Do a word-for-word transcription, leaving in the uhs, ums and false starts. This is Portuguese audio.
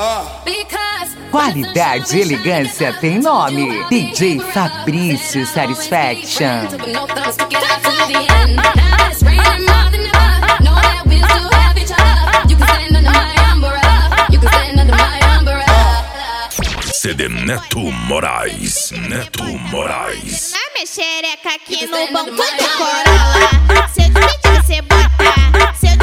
Qualidade e elegância tem nome. D J Fabrício Satisfaction. C D Neto Moraes, Neto Moraes. Na minha xereca aqui no banco do Corolla. Se eu te pedir, você bota. Se eu